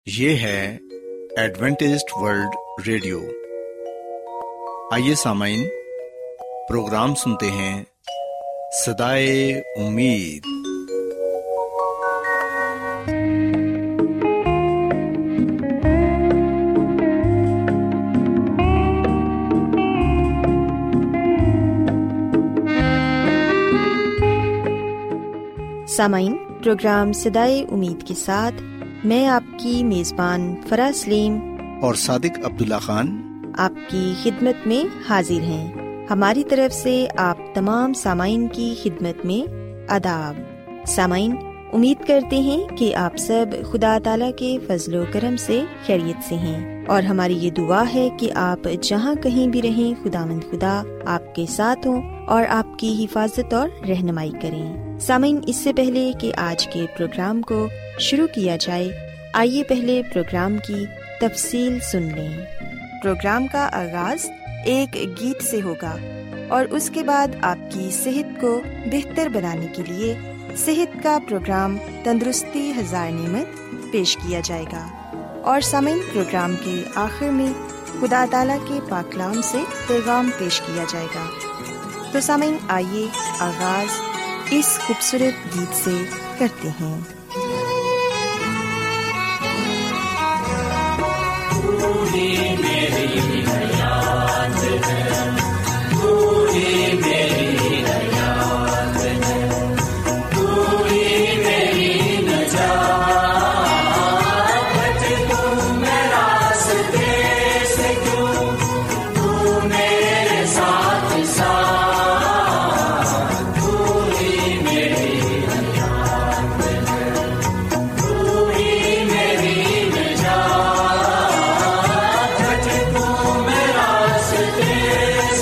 یہ ہے Adventist world radio. آئیے سامعین، پروگرام سنتے ہیں صدائے امید۔ سامعین، پروگرام صدائے امید کے ساتھ میں آپ کی میزبان فرا سلیم اور صادق عبداللہ خان آپ کی خدمت میں حاضر ہیں۔ ہماری طرف سے آپ تمام سامعین کی خدمت میں آداب۔ سامعین، امید کرتے ہیں کہ آپ سب خدا تعالیٰ کے فضل و کرم سے خیریت سے ہیں، اور ہماری یہ دعا ہے کہ آپ جہاں کہیں بھی رہیں خداوند خدا آپ کے ساتھ ہوں اور آپ کی حفاظت اور رہنمائی کریں۔ سامعین، اس سے پہلے کہ آج کے پروگرام کو شروع کیا جائے، آئیے پہلے پروگرام کی تفصیل سن لیں۔ پروگرام کا آغاز ایک گیت سے ہوگا اور اس کے بعد آپ کی صحت کو بہتر بنانے کے لیے صحت کا پروگرام تندرستی ہزار نعمت پیش کیا جائے گا، اور سامعین، پروگرام کے آخر میں خدا تعالیٰ کے پاک کلام سے پیغام پیش کیا جائے گا۔ تو سامعین، آئیے آغاز اس خوبصورت گیت سے کرتے ہیں۔ Yes.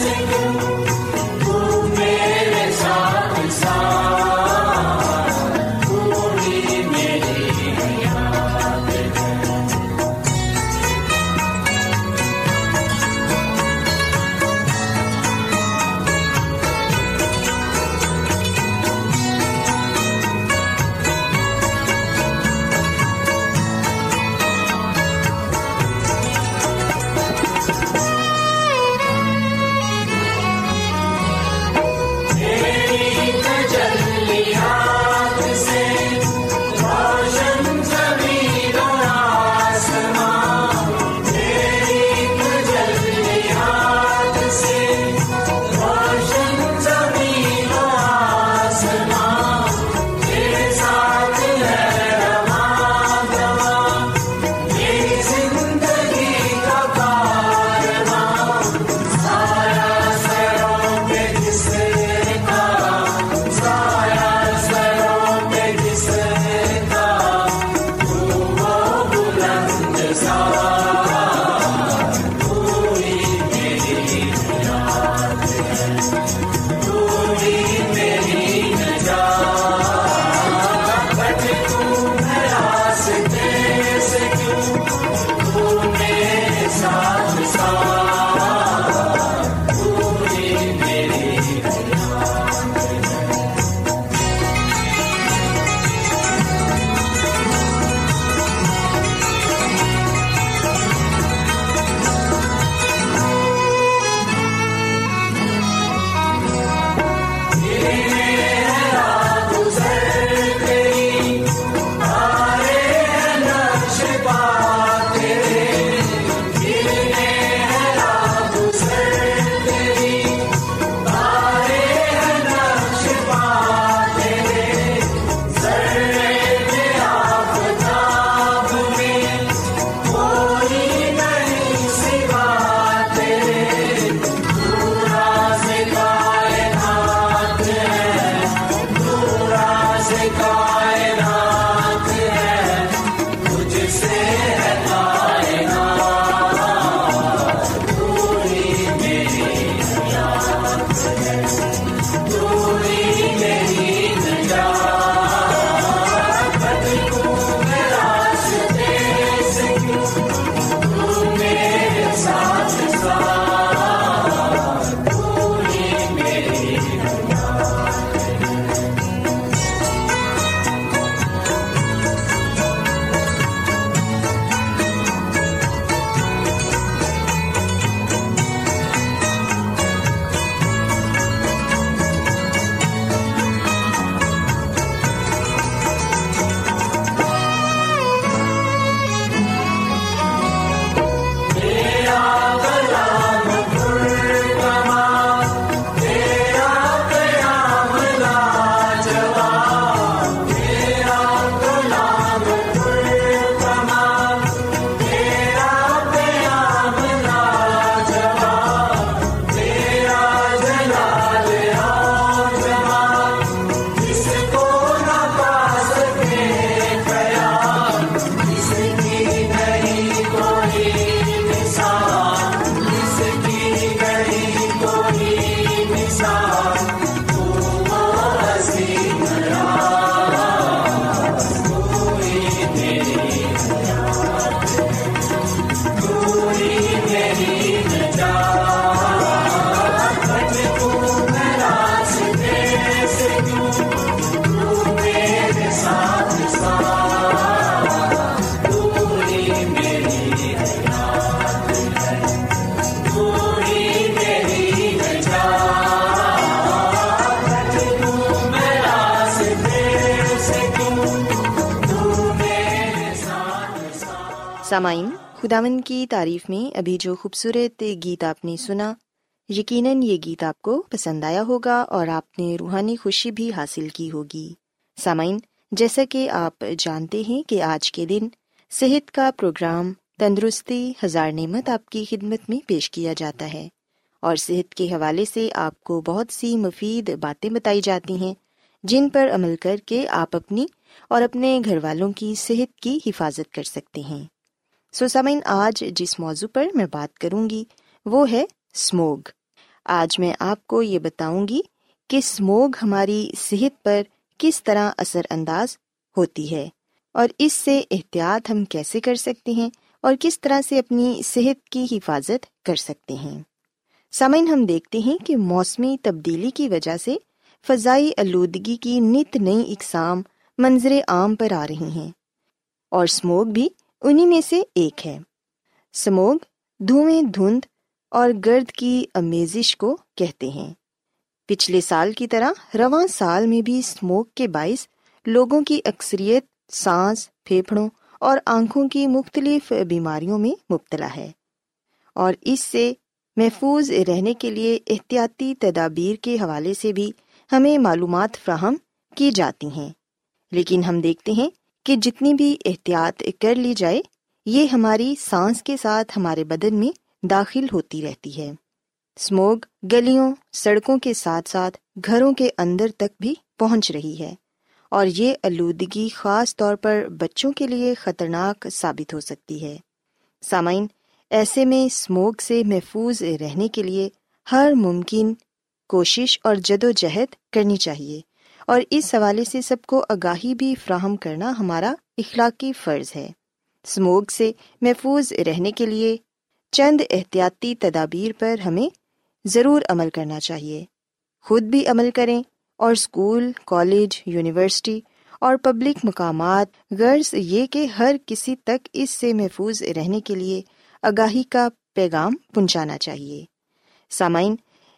سامعین، خداوند کی تعریف میں ابھی جو خوبصورت گیت آپ نے سنا، یقیناً یہ گیت آپ کو پسند آیا ہوگا اور آپ نے روحانی خوشی بھی حاصل کی ہوگی۔ سامعین، جیسا کہ آپ جانتے ہیں کہ آج کے دن صحت کا پروگرام تندرستی ہزار نعمت آپ کی خدمت میں پیش کیا جاتا ہے، اور صحت کے حوالے سے آپ کو بہت سی مفید باتیں بتائی جاتی ہیں جن پر عمل کر کے آپ اپنی اور اپنے گھر والوں کی صحت کی حفاظت کر سکتے ہیں۔ سامعین، آج جس موضوع پر میں بات کروں گی وہ ہے اسموگ۔ آج میں آپ کو یہ بتاؤں گی کہ اسموگ ہماری صحت پر کس طرح اثر انداز ہوتی ہے اور اس سے احتیاط ہم کیسے کر سکتے ہیں اور کس طرح سے اپنی صحت کی حفاظت کر سکتے ہیں۔ سامعین، ہم دیکھتے ہیں کہ موسمی تبدیلی کی وجہ سے فضائی آلودگی کی نت نئی اقسام منظر عام پر آ رہی ہیں، اور اسموگ بھی انہی میں سے ایک ہے۔ اسموگ دھوئیں، دھند اور گرد کی آمیزش کو کہتے ہیں۔ پچھلے سال کی طرح رواں سال میں بھی اسموگ کے باعث لوگوں کی اکثریت سانس، پھیپھڑوں اور آنکھوں کی مختلف بیماریوں میں مبتلا ہے، اور اس سے محفوظ رہنے کے لیے احتیاطی تدابیر کے حوالے سے بھی ہمیں معلومات فراہم کی جاتی ہیں، لیکن ہم دیکھتے ہیں کہ جتنی بھی احتیاط کر لی جائے یہ ہماری سانس کے ساتھ ہمارے بدن میں داخل ہوتی رہتی ہے۔ اسموگ گلیوں، سڑکوں کے ساتھ ساتھ گھروں کے اندر تک بھی پہنچ رہی ہے، اور یہ آلودگی خاص طور پر بچوں کے لیے خطرناک ثابت ہو سکتی ہے۔ سامعین، ایسے میں اسموگ سے محفوظ رہنے کے لیے ہر ممکن کوشش اور جدوجہد کرنی چاہیے، اور اس حوالے سے سب کو آگاہی بھی فراہم کرنا ہمارا اخلاقی فرض ہے۔ اسموگ سے محفوظ رہنے کے لیے چند احتیاطی تدابیر پر ہمیں ضرور عمل کرنا چاہیے۔ خود بھی عمل کریں، اور اسکول، کالج، یونیورسٹی اور پبلک مقامات، غرض یہ کہ ہر کسی تک اس سے محفوظ رہنے کے لیے آگاہی کا پیغام پہنچانا چاہیے۔ سامعین،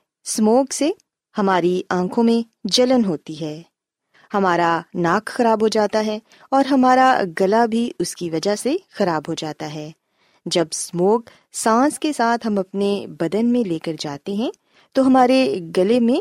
اسموگ سے ہماری آنکھوں میں جلن ہوتی ہے، ہمارا ناک خراب ہو جاتا ہے، اور ہمارا گلا بھی اس کی وجہ سے خراب ہو جاتا ہے۔ جب اسموگ سانس کے ساتھ ہم اپنے بدن میں لے کر جاتے ہیں تو ہمارے گلے میں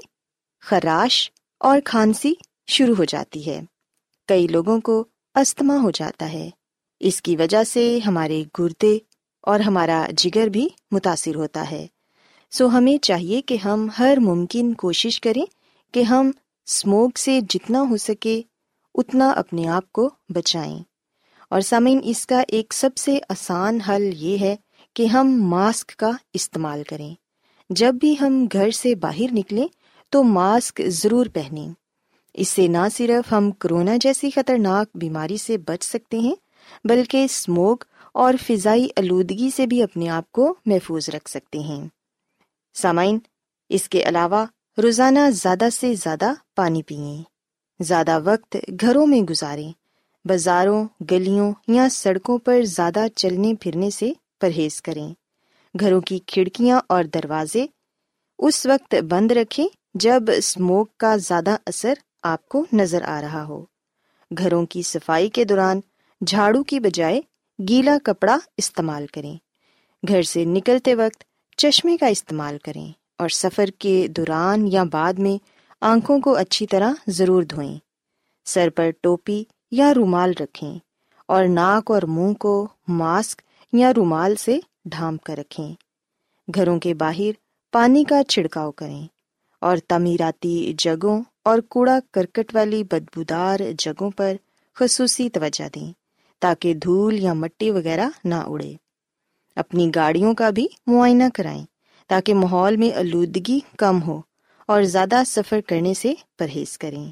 خراش اور کھانسی شروع ہو جاتی ہے۔ کئی لوگوں کو استھما ہو جاتا ہے۔ اس کی وجہ سے ہمارے گردے اور ہمارا جگر بھی متاثر ہوتا ہے۔ ہمیں چاہیے کہ ہم ہر ممکن کوشش کریں کہ ہم اسموگ سے جتنا ہو سکے اتنا اپنے آپ کو بچائیں۔ اور سامعین، اس کا ایک سب سے آسان حل یہ ہے کہ ہم ماسک کا استعمال کریں۔ جب بھی ہم گھر سے باہر نکلیں تو ماسک ضرور پہنیں۔ اس سے نہ صرف ہم کورونا جیسی خطرناک بیماری سے بچ سکتے ہیں بلکہ اسموگ اور فضائی آلودگی سے بھی اپنے آپ کو محفوظ رکھ سکتے ہیں۔ سامعین، اس کے علاوہ روزانہ زیادہ سے زیادہ پانی پئیں، زیادہ وقت گھروں میں گزاریں، بازاروں، گلیوں یا سڑکوں پر زیادہ چلنے پھرنے سے پرہیز کریں۔ گھروں کی کھڑکیاں اور دروازے اس وقت بند رکھیں جب اسموگ کا زیادہ اثر آپ کو نظر آ رہا ہو۔ گھروں کی صفائی کے دوران جھاڑو کی بجائے گیلا کپڑا استعمال کریں۔ گھر سے نکلتے وقت چشمے کا استعمال کریں، اور سفر کے دوران یا بعد میں آنکھوں کو اچھی طرح ضرور دھوئیں۔ سر پر ٹوپی یا رومال رکھیں، اور ناک اور منہ کو ماسک یا رومال سے ڈھانپ کر رکھیں۔ گھروں کے باہر پانی کا چھڑکاؤ کریں، اور تعمیراتی جگہوں اور کوڑا کرکٹ والی بدبودار جگہوں پر خصوصی توجہ دیں تاکہ دھول یا مٹی وغیرہ نہ اڑے۔ اپنی گاڑیوں کا بھی معائنہ کرائیں تاکہ ماحول میں آلودگی کم ہو، اور زیادہ سفر کرنے سے پرہیز کریں۔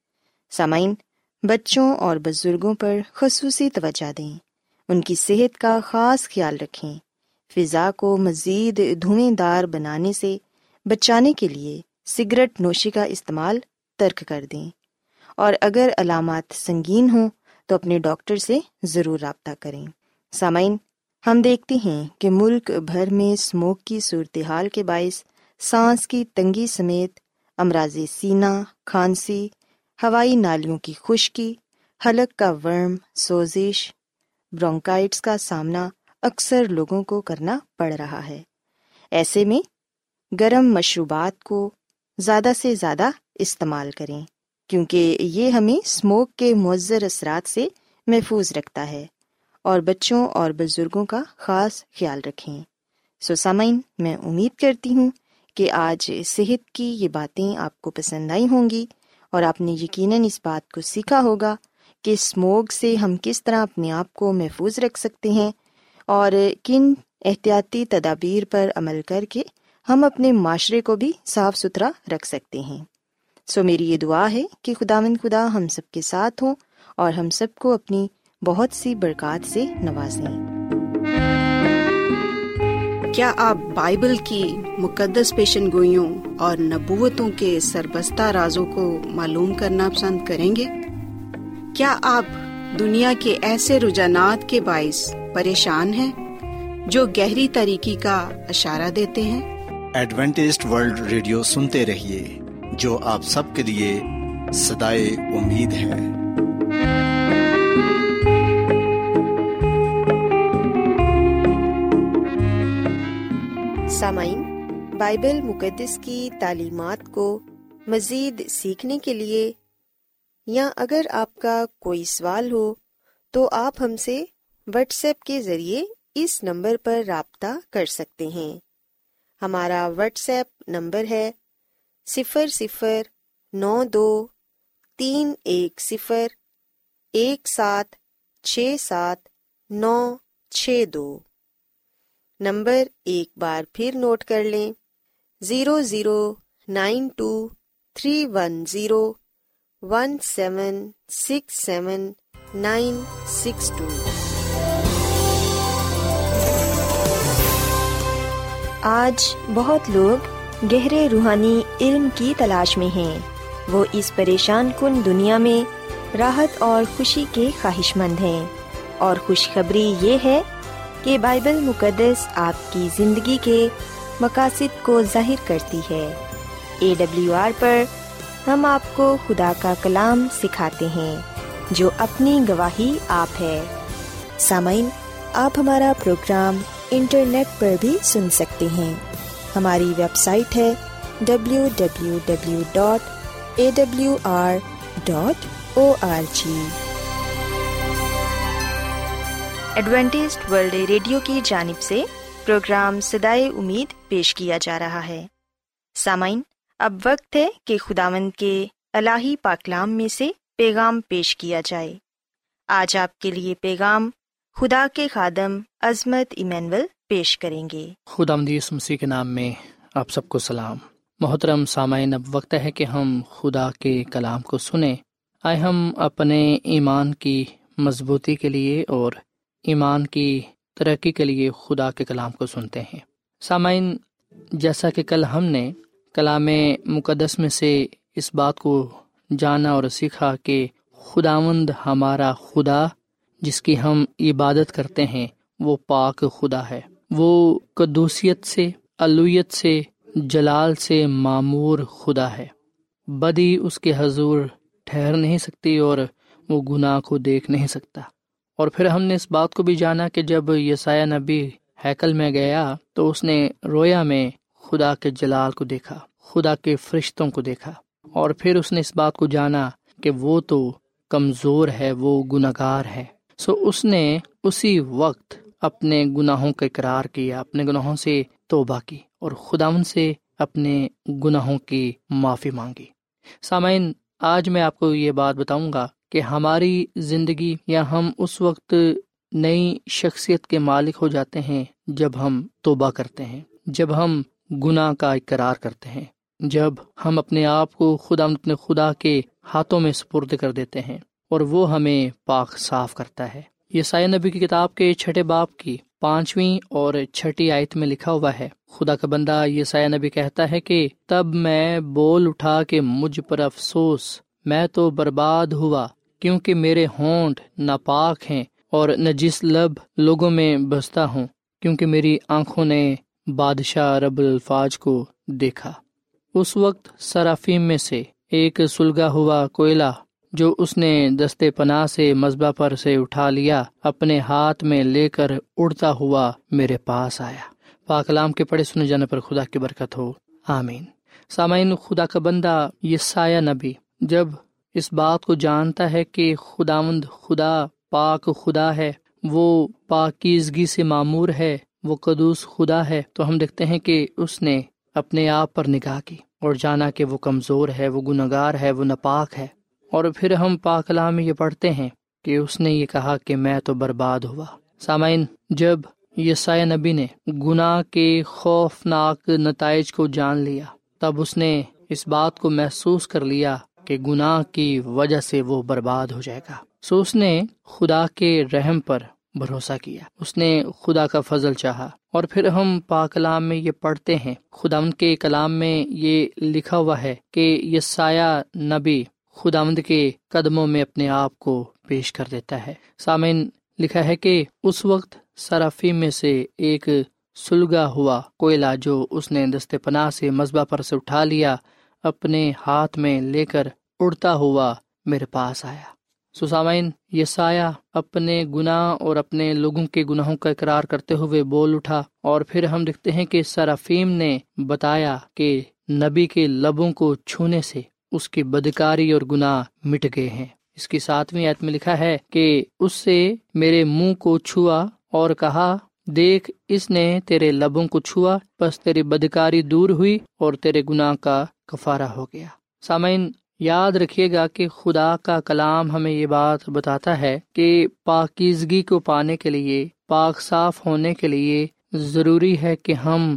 سامعین، بچوں اور بزرگوں پر خصوصی توجہ دیں، ان کی صحت کا خاص خیال رکھیں۔ فضا کو مزید دھوئیں دار بنانے سے بچانے کے لیے سگریٹ نوشی کا استعمال ترک کر دیں، اور اگر علامات سنگین ہوں تو اپنے ڈاکٹر سے ضرور رابطہ کریں۔ سامعین، ہم دیکھتے ہیں کہ ملک بھر میں اسموگ کی صورتحال کے باعث سانس کی تنگی سمیت امراض سینہ، کھانسی، ہوائی نالیوں کی خشکی، حلق کا ورم، سوزش، برونکائٹس کا سامنا اکثر لوگوں کو کرنا پڑ رہا ہے۔ ایسے میں گرم مشروبات کو زیادہ سے زیادہ استعمال کریں، کیونکہ یہ ہمیں اسموک کے مضر اثرات سے محفوظ رکھتا ہے، اور بچوں اور بزرگوں کا خاص خیال رکھیں۔ سامعین، میں امید کرتی ہوں کہ آج صحت کی یہ باتیں آپ کو پسند آئی ہوں گی، اور آپ نے یقیناً اس بات کو سیکھا ہوگا کہ اسموک سے ہم کس طرح اپنے آپ کو محفوظ رکھ سکتے ہیں، اور کن احتیاطی تدابیر پر عمل کر کے ہم اپنے معاشرے کو بھی صاف ستھرا رکھ سکتے ہیں۔ میری یہ دعا ہے کہ خداوند خدا ہم سب کے ساتھ ہوں اور ہم سب کو اپنی بہت سی برکات سے نوازیں۔ کیا آپ بائبل کی مقدس پیشن گوئیوں اور نبوتوں کے سربستہ رازوں کو معلوم کرنا پسند کریں گے؟ کیا آپ دنیا کے ایسے رجحانات کے باعث پریشان ہیں جو گہری تاریکی کا اشارہ دیتے ہیں؟ ایڈوینٹسٹ ورلڈ ریڈیو سنتے رہیے، جو آپ سب کے لیے صدائے امید ہے۔ سامعین، بائبل مقدس کی تعلیمات کو مزید سیکھنے کے لیے یا اگر آپ کا کوئی سوال ہو تو آپ ہم سے واٹس ایپ کے ذریعے اس نمبر پر رابطہ کر سکتے ہیں۔ ہمارا واٹس ایپ نمبر ہے 00923101767962۔ نمبر ایک بار پھر نوٹ کر لیں، 009231767962۔ آج بہت لوگ گہرے روحانی علم کی تلاش میں ہیں۔ وہ اس پریشان کن دنیا میں راحت اور خوشی کے خواہش مند ہیں، اور خوشخبری یہ ہے کہ بائبل مقدس آپ کی زندگی کے مقاصد کو ظاہر کرتی ہے۔ AWR پر ہم آپ کو خدا کا کلام سکھاتے ہیں جو اپنی گواہی آپ ہے۔ سامعین، آپ ہمارا پروگرام انٹرنیٹ پر بھی سن سکتے ہیں۔ ہماری ویب سائٹ ہے www.awr.org۔ ایڈوینٹسٹ ورلڈ ریڈیو کی جانب سے پروگرام صدائے امید پیش کیا جا رہا ہے۔ سامعین، اب وقت ہے کہ خداوند کے الہی پاکلام میں سے پیغام پیش کیا جائے۔ آج آپ کے لیے پیغام خدا کے خادم عظمت ایمینول پیش کریں گے۔ خداوند یسوع مسیح کے نام میں آپ سب کو سلام۔ محترم سامعین، اب وقت ہے کہ ہم خدا کے کلام کو سنیں۔ آئے ہم اپنے ایمان کی مضبوطی کے لیے اور ایمان کی ترقی کے لیے خدا کے کلام کو سنتے ہیں۔ سامعین، جیسا کہ کل ہم نے کلام مقدس میں سے اس بات کو جانا اور سیکھا کہ خداوند ہمارا خدا جس کی ہم عبادت کرتے ہیں وہ پاک خدا ہے۔ وہ قدوسیت سے، الوہیت سے، جلال سے معمور خدا ہے۔ بدی اس کے حضور ٹھہر نہیں سکتی اور وہ گناہ کو دیکھ نہیں سکتا۔ اور پھر ہم نے اس بات کو بھی جانا کہ جب یسایہ نبی ہیکل میں گیا تو اس نے رویا میں خدا کے جلال کو دیکھا، خدا کے فرشتوں کو دیکھا، اور پھر اس نے اس بات کو جانا کہ وہ تو کمزور ہے، وہ گناہگار ہے۔ اس نے اسی وقت اپنے گناہوں کا اقرار کیا، اپنے گناہوں سے توبہ کی اور خداوند سے اپنے گناہوں کی معافی مانگی۔ سامعین، آج میں آپ کو یہ بات بتاؤں گا کہ ہماری زندگی یا ہم اس وقت نئی شخصیت کے مالک ہو جاتے ہیں جب ہم توبہ کرتے ہیں، جب ہم گناہ کا اقرار کرتے ہیں، جب ہم اپنے آپ کو اپنے خدا کے ہاتھوں میں سپرد کر دیتے ہیں اور وہ ہمیں پاک صاف کرتا ہے۔ یسایہ نبی کی کتاب کے 6 باب کی 5ویں اور 6 آیت میں لکھا ہوا ہے، خدا کا بندہ یسایہ نبی کہتا ہے کہ تب میں بول اٹھا کہ مجھ پر افسوس، میں تو برباد ہوا، کیونکہ میرے ہونٹ ناپاک ہیں اور نجس لب لوگوں میں بستا ہوں، کیونکہ میری آنکھوں نے بادشاہ رب الفاظ کو دیکھا۔ اس وقت سرافیم میں سے ایک سلگا ہوا کوئلہ جو اس نے دستے پناہ سے مذبح پر سے اٹھا لیا، اپنے ہاتھ میں لے کر اڑتا ہوا میرے پاس آیا۔ پاک کلام کے پڑھے سنے جانے پر خدا کی برکت ہو، آمین۔ سامعین، خدا کا بندہ یسایہ نبی جب اس بات کو جانتا ہے کہ خداوند خدا پاک خدا ہے، وہ پاکیزگی سے معمور ہے، وہ قدوس خدا ہے، تو ہم دیکھتے ہیں کہ اس نے اپنے آپ پر نگاہ کی اور جانا کہ وہ کمزور ہے، وہ گنہگار ہے، وہ ناپاک ہے۔ اور پھر ہم پاک کلام میں یہ پڑھتے ہیں کہ اس نے یہ کہا کہ میں تو برباد ہوا۔ سامعین، جب یسایہ نبی نے گناہ کے خوفناک نتائج کو جان لیا، تب اس نے اس بات کو محسوس کر لیا کہ گناہ کی وجہ سے وہ برباد ہو جائے گا۔ سو اس نے خدا کے رحم پر بھروسہ کیا، اس نے خدا کا فضل چاہا۔ اور پھر ہم پاک کلام میں یہ پڑھتے ہیں، خداوند کے کلام میں یہ لکھا ہوا ہے کہ یسایہ نبی خداوند کے قدموں میں اپنے آپ کو پیش کر دیتا ہے۔ سامعین، لکھا ہے کہ اس وقت صرافیم میں سے ایک سلگا ہوا کوئلہ جو اس نے دستے پناہ سے مذبح پر سے اٹھا لیا، اپنے ہاتھ میں لے کر اڑتا ہوا میرے پاس آیا۔ سامعین، یسایہ اپنے گناہ اور اپنے لوگوں کے گناہوں کا اقرار کرتے ہوئے بول اٹھا، اور پھر ہم دیکھتے ہیں کہ صرافیم نے بتایا کہ نبی کے لبوں کو چھونے سے اس کی بدکاری اور گناہ مٹ گئے ہیں۔ اس کی 7ویں آیت میں لکھا ہے کہ اس سے میرے منہ کو چھوا اور کہا، دیکھ اس نے تیرے لبوں کو چھوا، بس تیری بدکاری دور ہوئی اور تیرے گناہ کا کفارہ ہو گیا۔ سامعین، یاد رکھیے گا کہ خدا کا کلام ہمیں یہ بات بتاتا ہے کہ پاکیزگی کو پانے کے لیے، پاک صاف ہونے کے لیے ضروری ہے کہ ہم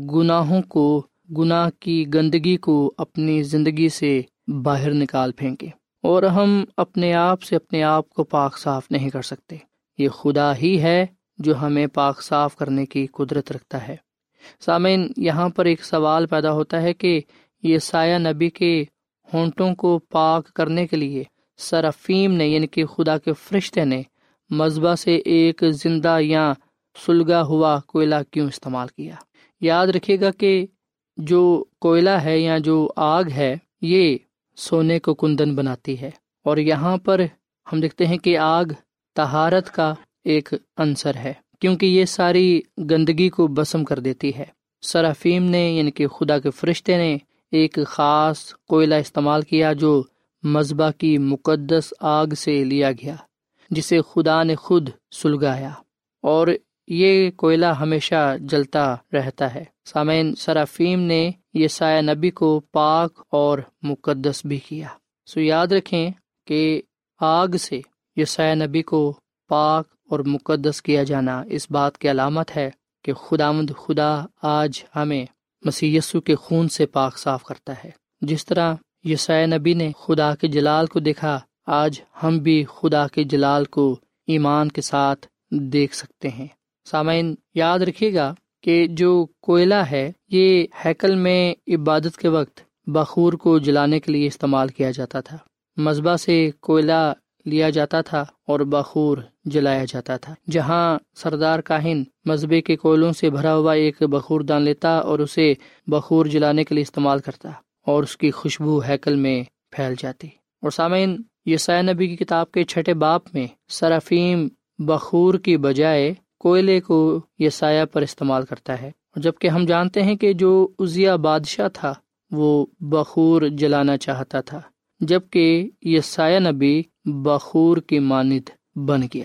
گناہ کی گندگی کو اپنی زندگی سے باہر نکال پھینکیں، اور ہم اپنے آپ سے اپنے آپ کو پاک صاف نہیں کر سکتے۔ یہ خدا ہی ہے جو ہمیں پاک صاف کرنے کی قدرت رکھتا ہے۔ سامعین، یہاں پر ایک سوال پیدا ہوتا ہے کہ یسایہ نبی کے ہونٹوں کو پاک کرنے کے لیے صرافیم نے یعنی کہ خدا کے فرشتے نے مذبح سے ایک زندہ یا سلگا ہوا کوئلہ کیوں استعمال کیا؟ یاد رکھیے گا کہ جو کوئلہ ہے یا جو آگ ہے، یہ سونے کو کندن بناتی ہے، اور یہاں پر ہم دیکھتے ہیں کہ آگ طہارت کا ایک عنصر ہے، کیونکہ یہ ساری گندگی کو بسم کر دیتی ہے۔ صرافیم نے یعنی کہ خدا کے فرشتے نے ایک خاص کوئلہ استعمال کیا جو مذبح کی مقدس آگ سے لیا گیا، جسے خدا نے خود سلگایا، اور یہ کوئلہ ہمیشہ جلتا رہتا ہے۔ سامعین، صرافیم نے یسایہ نبی کو پاک اور مقدس بھی کیا۔ سو یاد رکھیں کہ آگ سے یسایہ نبی کو پاک اور مقدس کیا جانا اس بات کی علامت ہے کہ خداوند خدا آج ہمیں مسیح یسوع کے خون سے پاک صاف کرتا ہے۔ جس طرح یسایہ نبی نے خدا کے جلال کو دیکھا، آج ہم بھی خدا کے جلال کو ایمان کے ساتھ دیکھ سکتے ہیں۔ سامعین، یاد رکھیے گا کہ جو کوئلہ ہے یہ ہیکل میں عبادت کے وقت بخور کو جلانے کے لیے استعمال کیا جاتا تھا۔ مذبح سے کوئلہ لیا جاتا تھا اور بخور جلایا جاتا تھا۔ جہاں سردار کاہن مذبح کے کوئلوں سے بھرا ہوا ایک بخور دان لیتا اور اسے بخور جلانے کے لیے استعمال کرتا، اور اس کی خوشبو ہیکل میں پھیل جاتی۔ اور سامعین، یسایہ نبی کی کتاب کے 6 باب میں صرافیم بخور کی بجائے کوئلے کو یسایہ پر استعمال کرتا ہے، جبکہ ہم جانتے ہیں کہ جو عزیہ بادشاہ تھا وہ بخور جلانا چاہتا تھا، جبکہ یسایہ نبی بخور کی مانند بن گیا۔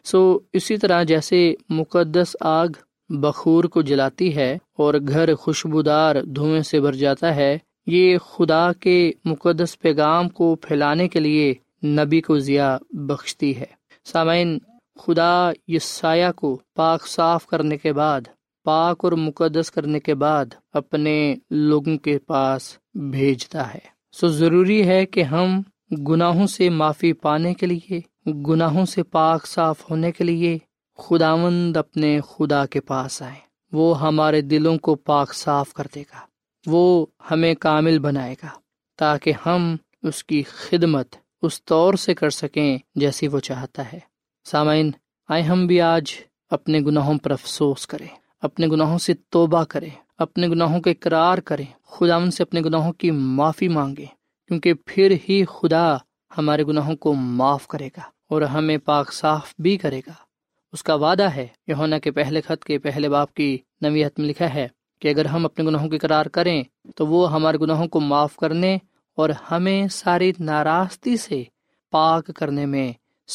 اسی طرح جیسے مقدس آگ بخور کو جلاتی ہے اور گھر خوشبودار دھوئیں سے بھر جاتا ہے، یہ خدا کے مقدس پیغام کو پھیلانے کے لیے نبی کو ضیاء بخشتی ہے۔ سامعین، خدا یسایہ کو پاک صاف کرنے کے بعد، پاک اور مقدس کرنے کے بعد اپنے لوگوں کے پاس بھیجتا ہے۔ ضروری ہے کہ ہم گناہوں سے معافی پانے کے لیے، گناہوں سے پاک صاف ہونے کے لیے خداوند اپنے خدا کے پاس آئیں۔ وہ ہمارے دلوں کو پاک صاف کر دے گا، وہ ہمیں کامل بنائے گا تاکہ ہم اس کی خدمت اس طور سے کر سکیں جیسی وہ چاہتا ہے۔ سامعین، آئے ہم بھی آج اپنے گناہوں پر افسوس کریں، اپنے گناہوں سے توبہ کریں، اپنے گناہوں کا اقرار کریں، خداوند سے اپنے گناہوں کی معافی مانگیں، کیونکہ پھر ہی خدا ہمارے گناہوں کو معاف کرے گا اور ہمیں پاک صاف بھی کرے گا۔ اس کا وعدہ ہے، یوحنا کے پہلے خط کے پہلے باب کی 9 آیت میں لکھا ہے کہ اگر ہم اپنے گناہوں کی اقرار کریں تو وہ ہمارے گناہوں کو معاف کرنے اور ہمیں ساری ناراستی سے پاک کرنے میں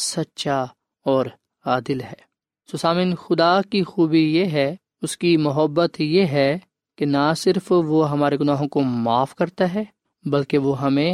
سچا اور عادل ہے۔ سامعین، خدا کی خوبی یہ ہے، اس کی محبت یہ ہے کہ نہ صرف وہ ہمارے گناہوں کو معاف کرتا ہے بلکہ وہ ہمیں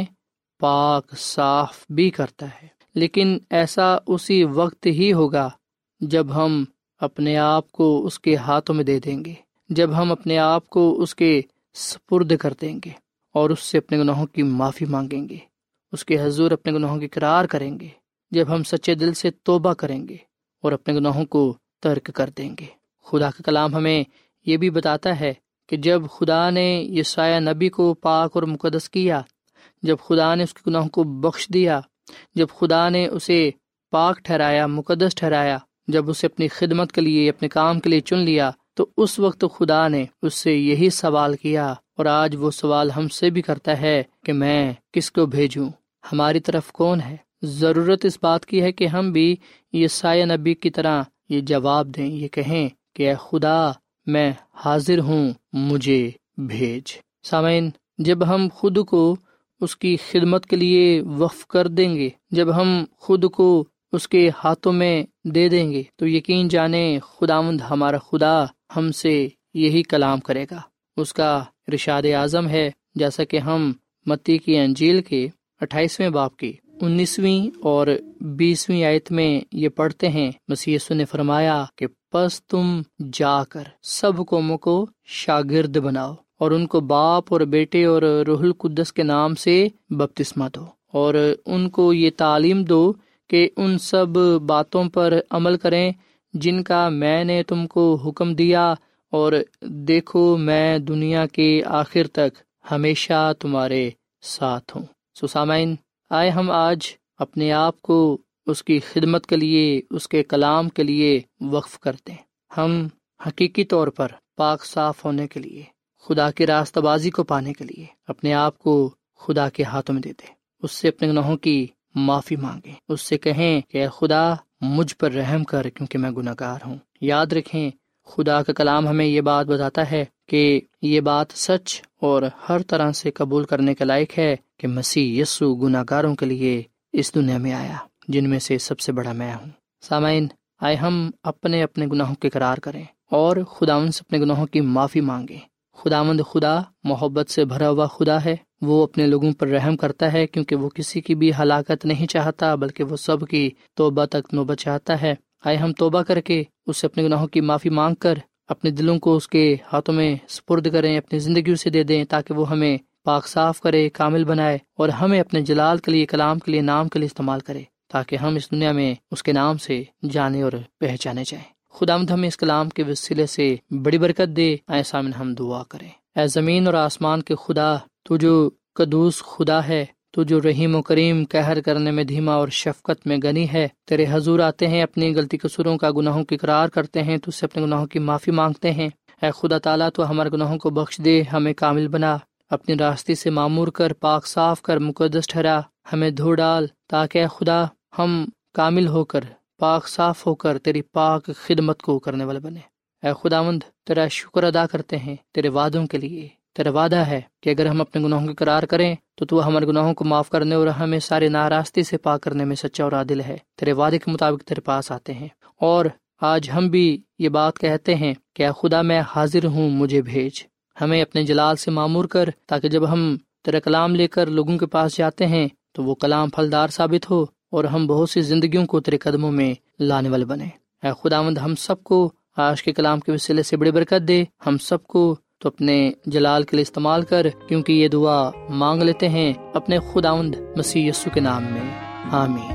پاک صاف بھی کرتا ہے۔ لیکن ایسا اسی وقت ہی ہوگا جب ہم اپنے آپ کو اس کے ہاتھوں میں دے دیں گے، جب ہم اپنے آپ کو اس کے سپرد کر دیں گے اور اس سے اپنے گناہوں کی معافی مانگیں گے، اس کے حضور اپنے گناہوں کی اقرار کریں گے، جب ہم سچے دل سے توبہ کریں گے اور اپنے گناہوں کو ترک کر دیں گے۔ خدا کا کلام ہمیں یہ بھی بتاتا ہے کہ جب خدا نے یسایہ نبی کو پاک اور مقدس کیا، جب خدا نے اس کے گناہوں کو بخش دیا، جب خدا نے اسے پاک ٹھہرایا، مقدس ٹھہرایا، جب اسے اپنی خدمت کے لیے، اپنے کام کے لیے چن لیا، تو اس وقت خدا نے اس سے یہی سوال کیا، اور آج وہ سوال ہم سے بھی کرتا ہے کہ میں کس کو بھیجوں؟ ہماری طرف کون ہے؟ ضرورت اس بات کی ہے کہ ہم بھی یسایہ نبی کی طرح یہ جواب دیں، یہ کہیں کہ اے خدا، میں حاضر ہوں، مجھے بھیج۔ سامعین، جب ہم خود کو اس کی خدمت کے لیے وقف کر دیں گے، جب ہم خود کو اس کے ہاتھوں میں دے دیں گے، تو یقین جانیں خداوند ہمارا خدا ہم سے یہی کلام کرے گا۔ اس کا ارشاد اعظم ہے، جیسا کہ ہم متی کی انجیل کے 28ویں باب کی 19ویں اور 20ویں آیت میں یہ پڑھتے ہیں، مسیح یسوع نے فرمایا کہ پس تم جا کر سب قوموں کو شاگرد بناؤ اور ان کو باپ اور بیٹے اور روح القدس کے نام سے بپتسمہ دو، اور ان کو یہ تعلیم دو کہ ان سب باتوں پر عمل کریں جن کا میں نے تم کو حکم دیا، اور دیکھو میں دنیا کے آخر تک ہمیشہ تمہارے ساتھ ہوں۔ سامعین، آئے ہم آج اپنے آپ کو اس کی خدمت کے لیے، اس کے کلام کے لیے وقف کرتے ہیں۔ ہم حقیقی طور پر پاک صاف ہونے کے لیے، خدا کی راستہ بازی کو پانے کے لیے اپنے آپ کو خدا کے ہاتھوں میں دے دیں، اس سے اپنے گناہوں کی معافی مانگیں، اس سے کہیں کہ اے خدا مجھ پر رحم کر کیونکہ میں گناہ گار ہوں۔ یاد رکھیں، خدا کا کلام ہمیں یہ بات بتاتا ہے کہ یہ بات سچ اور ہر طرح سے قبول کرنے کے لائق ہے کہ مسیح یسوع گناہ گاروں کے لیے اس دنیا میں آیا، جن میں سے سب سے بڑا میں ہوں۔ سامعین، آئے ہم اپنے اپنے گناہوں کی اقرار کریں اور خداوند سے اپنے گناہوں کی معافی مانگیں۔ خداوند خدا محبت سے بھرا ہوا خدا ہے، وہ اپنے لوگوں پر رحم کرتا ہے کیونکہ وہ کسی کی بھی ہلاکت نہیں چاہتا بلکہ وہ سب کی توبہ تک نوبت چاہتا ہے۔ آئے ہم توبہ کر کے اس سے اپنے گناہوں کی معافی مانگ کر اپنے دلوں کو اس کے ہاتھوں میں سپرد کریں، اپنی زندگی اسے دے دیں تاکہ وہ ہمیں پاک صاف کرے، کامل بنائے اور ہمیں اپنے جلال کے لیے، کلام کے لیے، نام کے لیے استعمال کرے تاکہ ہم اس دنیا میں اس کے نام سے جانے اور پہچانے جائیں۔ خداوند ہمیں اس کلام کے وسیلے سے بڑی برکت دے۔ اے سامن، ہم دعا کریں۔ اے زمین اور آسمان کے خدا، تو جو قدوس خدا ہے، تو جو رحیم و کریم، قہر کرنے میں دھیما اور شفقت میں غنی ہے، تیرے حضور آتے ہیں، اپنی غلطی قصوروں کا، گناہوں کی اقرار کرتے ہیں، تو اس سے اپنے گناہوں کی معافی مانگتے ہیں۔ اے خدا تعالیٰ، تو ہمارے گناہوں کو بخش دے، ہمیں کامل بنا، اپنی راستے سے معمور کر، پاک صاف کر، مقدس ٹھہرا، ہمیں دھو ڈال تاکہ اے خدا ہم کامل ہو کر، پاک صاف ہو کر تیری پاک خدمت کو کرنے والے بنے۔ اے خداوند، تیرا شکر ادا کرتے ہیں تیرے وعدوں کے لیے۔ تیرا وعدہ ہے کہ اگر ہم اپنے گناہوں کی اقرار کریں تو ہمارے گناہوں کو معاف کرنے اور ہمیں سارے ناراستی سے پاک کرنے میں سچا اور عادل ہے۔ تیرے وعدے کے مطابق تیرے پاس آتے ہیں، اور آج ہم بھی یہ بات کہتے ہیں کہ اے خدا، میں حاضر ہوں، مجھے بھیج۔ ہمیں اپنے جلال سے معمور کر تاکہ جب ہم تیرا کلام لے کر لوگوں کے پاس جاتے ہیں تو وہ کلام پھلدار ثابت ہو اور ہم بہت سی زندگیوں کو تیرے قدموں میں لانے والے بنے۔ اے خداوند، ہم سب کو آج کے کلام کے وسیلے سے بڑی برکت دے، ہم سب کو تو اپنے جلال کے لیے استعمال کر، کیونکہ یہ دعا مانگ لیتے ہیں اپنے خداوند مسیح یسوع کے نام میں، آمین۔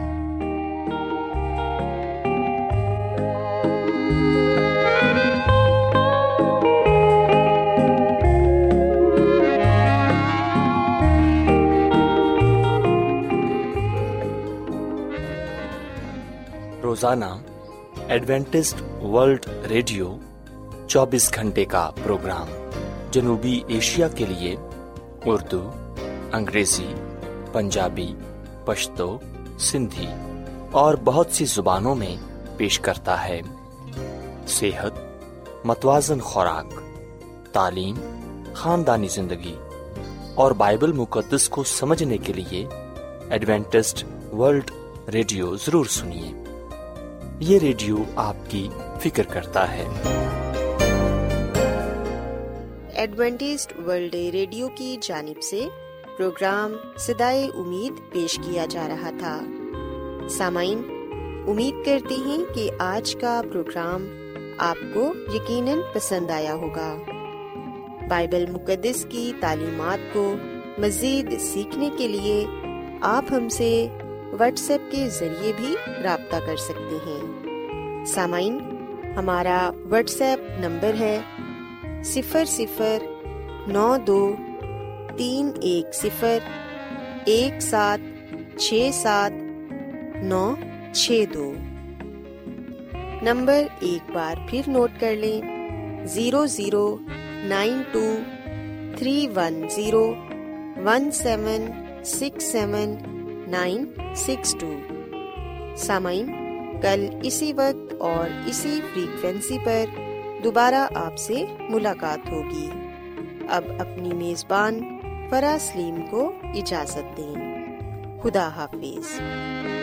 روزانہ ایڈوینٹسٹ ورلڈ ریڈیو 24 گھنٹے کا پروگرام جنوبی ایشیا کے لیے اردو، انگریزی، پنجابی، پشتو، سندھی اور بہت سی زبانوں میں پیش کرتا ہے۔ صحت، متوازن خوراک، تعلیم، خاندانی زندگی اور بائبل مقدس کو سمجھنے کے لیے ایڈوینٹسٹ ورلڈ ریڈیو ضرور سنیے۔ یہ ریڈیو آپ کی فکر کرتا ہے۔ ایڈوینٹسٹ ورلڈ ریڈیو کی جانب سے پروگرام صدائے امید پیش کیا جا رہا تھا۔ سامعین، امید کرتے ہیں کہ آج کا پروگرام آپ کو یقیناً پسند آیا ہوگا۔ بائبل مقدس کی تعلیمات کو مزید سیکھنے کے لیے آپ ہم سے واٹس ایپ کے ذریعے بھی رابطہ کر سکتے ہیں۔ سامعین، ہمارا واٹس ایپ نمبر ہے 00923101767962۔ نمبر ایک بار پھر نوٹ کر لیں، 009231767962۔ سامعین، کل اسی وقت اور اسی فریکوینسی پر دوبارہ آپ سے ملاقات ہوگی۔ اب اپنی میزبان فرا سلیم کو اجازت دیں۔ خدا حافظ۔